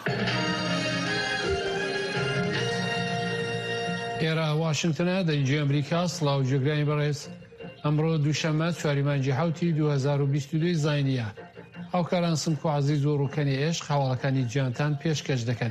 ئێرە واشنگتنە دەنجی ئەمریکا سڵاو جێگرانی بەڕێز ئەمڕۆ دووشەممە 4 زاینیە هاوکاران سمک و عەزیز و ڕووکەنی عێشق هەواڵەکانی گیانتان پێشکەش دەکەن.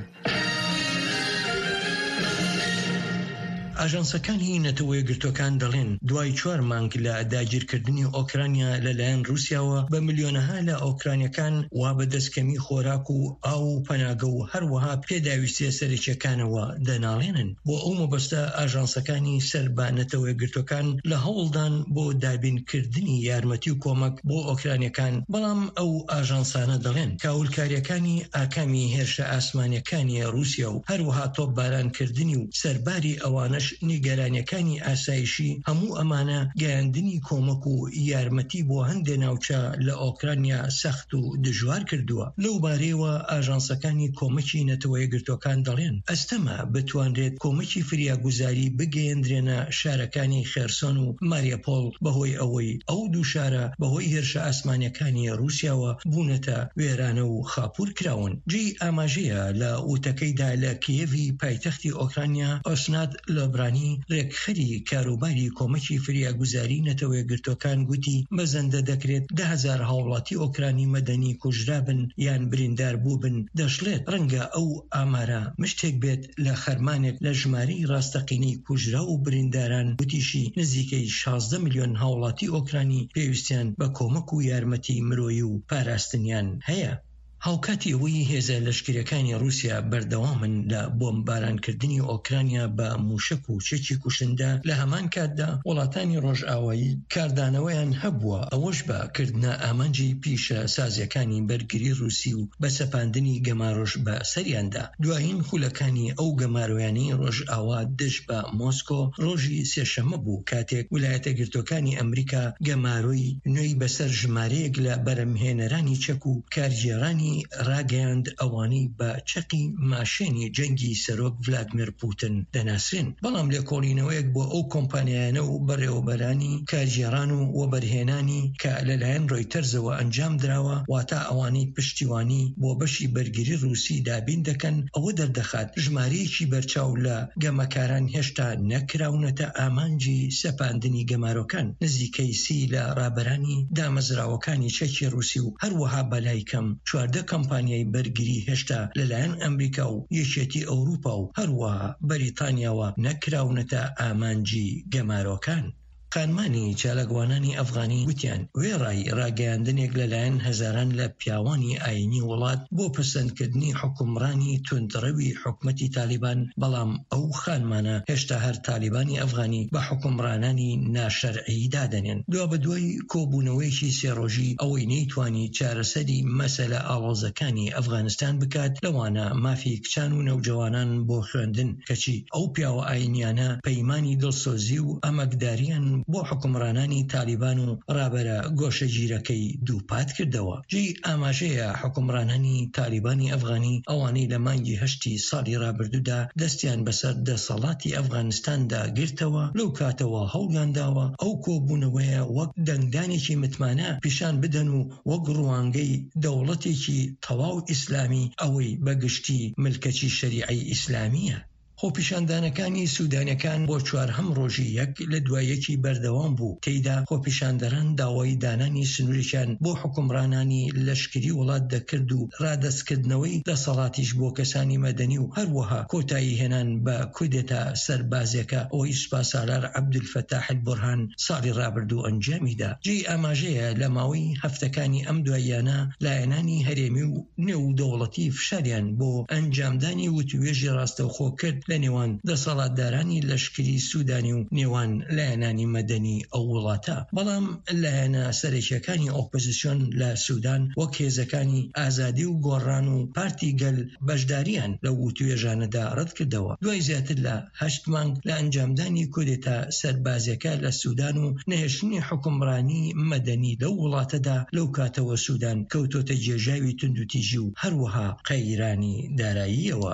ئاژانسەکانی نەتەوە یەکگرتوەکان دەڵێن دوای 4 مانگ لە داگیرکردنی ئۆکرانیا لەلایەن رووسیاوە بە ملیۆنەها لە ئۆکرانیەکان وا بە دەستکەمی خۆراک و ئاو و پەناگە و هەروەها پێداویستیە سەرەکیەکانەوە دەناڵێنن. بۆ ئەو مەبەستە ئاژانسەکانی سەر بە نەتەوە یەکگرتوەکان لە هەوڵدان بۆ دابینکردنی یارمەتی و کۆمەک بۆ ئۆکرانیەکان، بەڵام ئەو ئاژانسانە دەڵێن کاولکاریەکانی ئاکامی هێرشە ئاسمانیەکانی رووسیا و هەروەها تۆپبارانکردنی و سەرباری ئەوانەش نیگەرانیەکانی ئاسایشی هەموو ئەمانە گەیاندنی کۆمەک و یارمەتی بۆ هەندێک ناوچە لە ئۆکرانیا سەخت و دژوار کردووە. لەو بارەیەوە ئاژانسەکانی کۆمەکی نەتەوە یەکگرتوەکان دەڵێن ئەستەما بتوانرێت کۆمەکی فریاگوزاری بگەیەندرێنە شارەکانی خێرسۆن و ماریۆپۆڵ بەهۆی ئەوەی ئەو دوو شارە بەهۆی هێرشە ئاسمانیەکانی رووسیاوە بوونەتە وێرانە و خاپوور کراون. جێی ئاماژەیە لە وتەکەیدا لە کیێڤی پایتەختی ئۆکرانیا ئۆسنات لۆبرانی ڕێکخەری کاروباری کۆمەکی فریاگوزاری نەتەوە یەکگرتوەکان گوتی بەزەندە دەکرێت 10,000 هاوڵاتی ئۆکرانی مەدەنی کوژرابن یان بریندار بووبن. دەشڵێت ڕەنگە ئەو ئامارە مشتێک بێت لە خەرمانێک لە ژمارەی ڕاستەقینەی کوژرا و برینداران گوتیشی نزیکەی 16 ملیۆن هاوڵاتی ئۆکرانی پێویستیان بە کۆمەک و یارمەتی مرۆیی و پاراستنیان هەیە. هاوکاتی ئەوەی هێزە لەشکریەکانی رووسیا بەردەوامن لە بۆمبارانکردنی ئۆکرانیا بە موشک و چەکی کوشندە، لە هەمان کاتدا وڵاتانی ڕۆژئاوایی کاردانەوەیان هەبووە ئەوەش بە کردنە ئامانجی پیشە سازیەکانی بەرگری رووسی و بە سەپاندنی گەمارۆژ بە سەریاندا. دوایین خولەکانی ئەو گەمارۆیانەی ڕۆژئاوا دژ بە مۆسکۆ ڕۆژی سێشەمە بوو، کاتێک ویلایەتە گرتوەکانی ئەمریکا گەمارۆی نوێی بەسەر ژمارەیەک لە بەرەمهێنەرانی چەک و کارگێڕانی ڕاگەیاند ئەوانەی بە چەقی ماشێنی جەنگی سەرۆک ڤلادیمیر پوتین دەناسرێن. بەڵام لێکۆڵینەوەیەک بۆ ئەو کۆمپانیایانە و بەڕێوەبەرانی کارگێڕان و وەبەرهێنانی کە لەلایەن ڕۆیتەرزەوە ئەنجام دراوە، واتە ئەوانەی پشتیوانی بۆ بەشی بەرگری رووسی دابین دەکەن، ئەوە دەردەخات ژمارەیەکی بەرچاو لە گەمەکاران هێشتا نەکراونەتە ئامانجی سەپاندنی گەمارۆکان. نزیکەی 30 لە ڕابەرانی دامەزراوەکانی چەکی رووسی و هەروەها بەلایکەم 14 کۆمپانیای بەرگری هێشتا لەلایەن ئەمریکا و یەکێتی ئەوروپا و هەروەها بەریتانیاوە نەکراونەتە ئامانجی گەمارۆکان. خانمانی چالەگوانانی ئەفغانی وتیان وێڕای ڕاگەیاندنێک لەلایەن هەزاران لە پیاوانی ئاینی وڵات بۆ پەسەندکردنی حکومڕانی توندڕەوی حکومەتی تالیبان، بەڵام ئەو خانمانە هێشتا هەر تالیبانی ئەفغانی بە حکومڕانانی ناشەرعی دادەنێن. دوا بە دوای کۆبوونەوەیەکی سێڕۆژی ئەوەی نەیتوانی چارەسەری مەسەلە ئاڵۆزەکانی ئەفغانستان بکات، لەوانە مافی کچان و نەوجەوانان بۆ خوێندن، کەچی ئەو پیاوە ئاینیانە پەیمانی دڵسۆزی و ئەمەکداریان بۆ حکومڕانانی تالیبان و ڕابەرە گۆشەگیرەکەی دووپات کردەوە. جێی ئاماژەیە حکومڕانانی تالیبانی ئەفغانی ئەوانەی لە مانگی هەشتی ساڵی ڕابردوودا دەستیان بەسەر دەسەڵاتی ئەفغانستاندا گرتەوە، لەو کاتەوە هەوڵیانداوە ئەو کۆبوونەوەیە وەک دەنگدانێکی متمانە پیشان بدەن و وەک ڕوانگەی دەوڵەتێکی تەواو ئیسلامی ئەوەی بەگشتی ملکەچی شەریعەی ئیسلامیە. خۆپیشاندانەکانی سوودانیەکان بۆ 4هەم ڕۆژی یەک لە دوایەکی بەردەوام بوو، تێیدا خۆپیشاندەران داوای دانانی سنوورێکیان بۆ حکومڕانانی لەشکری وڵات دەکرد و ڕادەستکردنەوەی دەسەڵاتیش بۆ کەسانی مەدەنی و هەروەها کۆتایی هێنان بە کودێتا سەربازێکە ئەوەی سوپاسالار عەبدولفەتاح البورهان ساڵی ڕابردوو ئەنجامیدا. جێی ئاماژەیە لە ماوەی هەفتەکانی ئەم دواییانە لایەنانی هەرێمی و نێودەوڵەتی فشاریان بۆ ئەنجامدانی وتوێژی ڕاستەوخۆ کرد لە نێوان دەسەڵاتدارانی لەشکری سوودانی و نێوان لایەنانی مەدەنی ئەو وڵاتە. بەڵام لایەنە سەرەکیەکانی ئۆپۆزیسیۆن لە سوودان وەک هێزەکانی ئازادی و گۆڕان و پارتی گەل بەشداریان لە وتوێژانەدا ڕەت کردەوە. دوای زیاتر لە 8 مانگ لە ئەنجامدانی کودێتا سەربازەکە لە سوودان و نەهێشتنی حکومڕانی مەدەنی لەو وڵاتەدا، لەو کاتەوە سوودان کەوتۆتە جێژاوی توندوتیژی و هەروەها قەیرانی داراییەوە.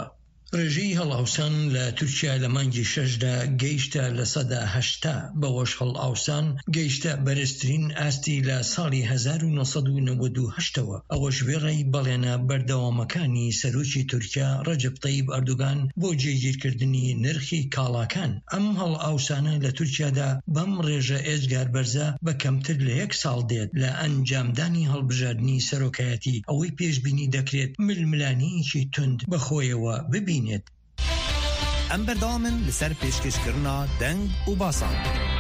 ڕێژەی هەڵئاوسان لە تورکیا لە مانگی 6دا گەیشتە لە 180 بەوەش هەڵئاوسان گەیشتە بەرزترین ئاستی لە ساڵی 1998ەوە. ئەوەش وێڕەی بەڵێنە بەردەوامەکانی سەرۆکی تورکیا ڕەجەب تەیب ئەردوغان بۆ جێگیرکردنی نرخی کاڵاکان. ئەم هەڵئاوسانە لە تورکیادا بەم ڕێژە ئێجگار بەرزە بە کەمتر لە 1 ساڵ دێت لە ئەنجامدانی هەڵبژاردننی سەرۆکایەتی، ئەوەی پێشبینی دەکرێت ململانیەکی تند بەخۆیەوە ببینێت. ئەم بەردەوامن لەسەر پێشکەشکردنا دەنگ و باسان.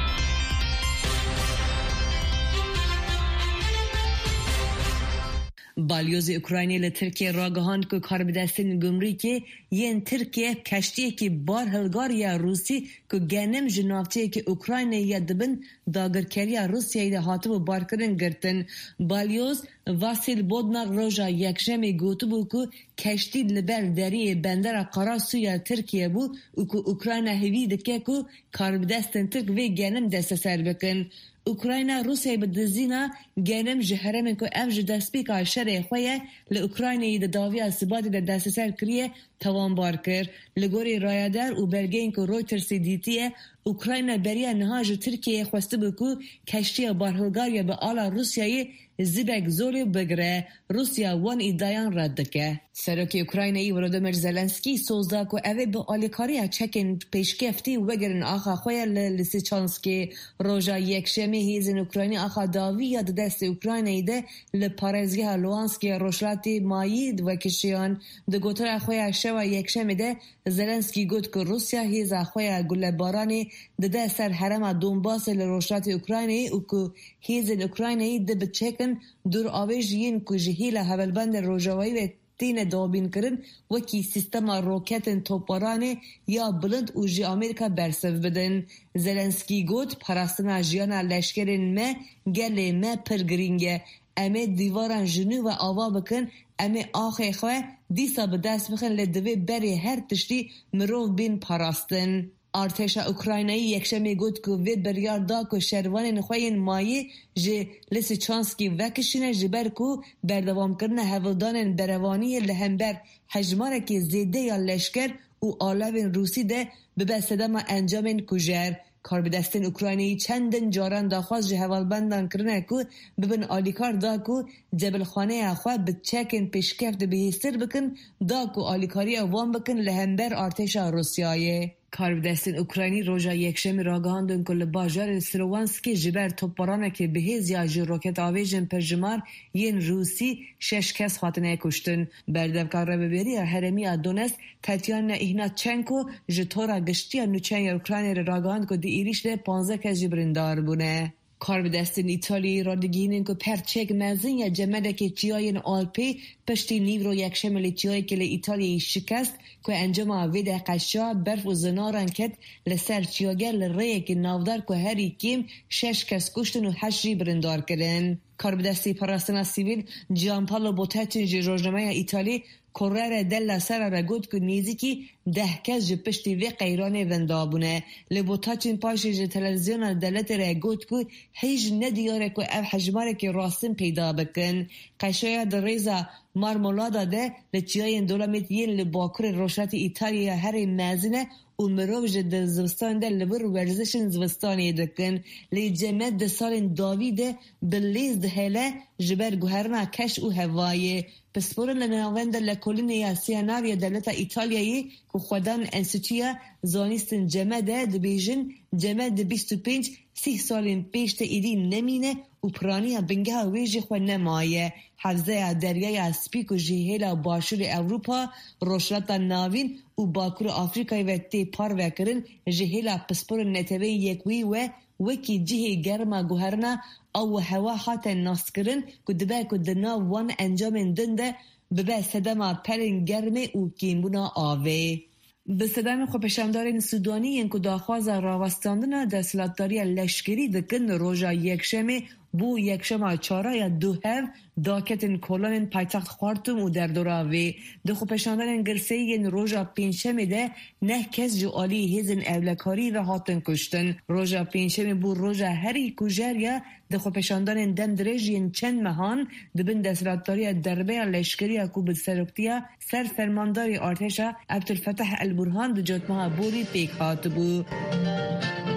بالیوز اوکراینی ل ترکیه راگهاند که کاربدستین گمرکی ین ترکیه کشتیه که بار هلگار یا روسی که گنم جنافچه که اوکراینی یا دبن داگرکری روسیه ده هاتو بار کردن گرتن. بالیوز واسیل بودناق روژا یکشمی گوتو بو که کشتی لبر دری بندر قراسویا ترکیه بو و که اوکراین هوی دکه که کاربدستین ترک و گنم دست سر بکن. اوکراین روسیه بدزینا گنم جهرمن که ام جدسپیکا شر خویه لأوکراینی ده داوی اسبادی ده دست سر کریه توان بار کر. لگوری رایدار و برگین که رویترسی دیتیه اوکراین بریا نهاج ترکیه خواسته بکو کشتی بارهلگاریا به آلا روسیه زیبک زوری بگره. روسیا وان ایدایان رد که. سرکی اوکراینی ولودیمیر زلنسکی سوزدا که اوه به آلیکاری چکن پیشکفتی وگرن آخا خویه لسیچانسکی روژا یکشمی هیزن اوکراینی آخا داوی یاد دست اوکراینی ده لپارزگی لوانسکی روشلاتی مایی و کشیان ده گوتر خویه شوا یکشمی ده زلنسکی گوت که روسیا هیز خویه گلبارانی ده سر حرم دونباس لروشلات اوکراینی و که هیزن اوکراینی ده بچکن دور آویجین که جهیل هولبند روژاوی و تین دابین کرن وکی سیستم روکتن توپارانه یا بلند و جی امریکا برسف بدن. زلنسکی گوت پراستنا جیانا لشکرین ما گله ما پرگرینگه امه دیواران جنو و آوا بکن امه آخه خواه دیسا به دست بخن لدوی بری هر تشتی مروف بین پراستن. ارتشا اوکراینایی یکشمی گوت که وید بریار دا که شروان نخواهین مایی جه لسی چانسکی وکشینه جبر که بردوام کرنه هولدان بروانی لهمبر حجماره که زیده یا لشکر و آلاوین روسی ده ببسته ما انجامین کجر. کاربدستین اوکراینی چندن جاران داخواست جه هوالبندان کرنه که ببن آلیکار دا که جبل خانه اخواه بچکن پیشکفت بهیستر بکن دا که آلیکاری وان بکن لهمبر ارتشا روسیایه. کاربدستین اوکراینی روژا یکشمی راگهاندن که لباجار سلوانسکی جبر توپارانه که بهیز یا جی روکت آویجن پرجمار ین روسی 6 کس خاطنه کشتن. بردفکار ببری هرمی دونست تاتیانا ایهناتچنکو جتورا گشتی نوچن اوکراینی راگهاند که دی ایریش ده 15 کس جبرندار بونه. کاربدستین ایتالی را دگینن که پرچک مزین یا جمعه که چیاین آلپی پشتی نیورو یکشملی چیایی که ایتالیایی شکست که انجام ویده قشا برف و زنارن کت لسر چیاگر لره که نافدار که هری کیم 6 کس کشتن و 8 برندار کردن. کاربدستی پراستنا سیویل جان پالو بوتاچین جی روزنامه ایتالی کرر دل سر را گفت که نیزی 10 کس جی پشتی وی قیرانه وندابونه. لبوتاچین پاش جی تلویزیون دلت را گفت که هیچ ندیاره که او حجماره که راستن پیدا بکن. قشایا در ریزا مارمولادا ده لچیای دولمیت یین لباکر روشت ایتالیا هر مزنه و مروج در زوستان ده لبر ورزشن زوستانی دکن. لی جمعه ده سال داوی ده بلیز ده هله جبر گوهرنا کش و هوایه. پسپورن لناوند لکولینیا سیاناویا دلتا ایتالیایی که خودان انستیتویا زانیستن جمعه ده دبیجن جمعه ده 25 30 سالین پیش ده ایدی نمینه و پرانیا بنگه ویجی خود نمایه. حوزه دریای اسپیک و جهیل باشور اوروپا روشلات ناوین و باکور آفریقای و تی پار وکرن جهیل پسپور نتوی یکوی و وکی جهی گرما گوهرنا او هوا خاطر ناس کرن که دبه که دنا وان انجام دنده ببه صدما پرین گرمه و کیمبونا آوه. به صدام خو پشمدارین سودانی این که داخواز راوستاندن دستلاتداری لشکری دکن روژا یکشمه بو یکشم چاره یا دو هف داکتن کلان پایتخت خارتوم و در دوراوی دخو پشاندن گرسیین روژا پینشم ده نه کس جو آلی هزن اولکاری و هاتن کشتن. روژا پینشم بو روژا هری کجریا دخو پشاندن دم درجین چند مهان دبن دستراتاری دربه لشکری کوب سرکتیا سر فرمانداری ارتشا عبدالفتاح البرهان دو جتمها بوری پیک هات بو.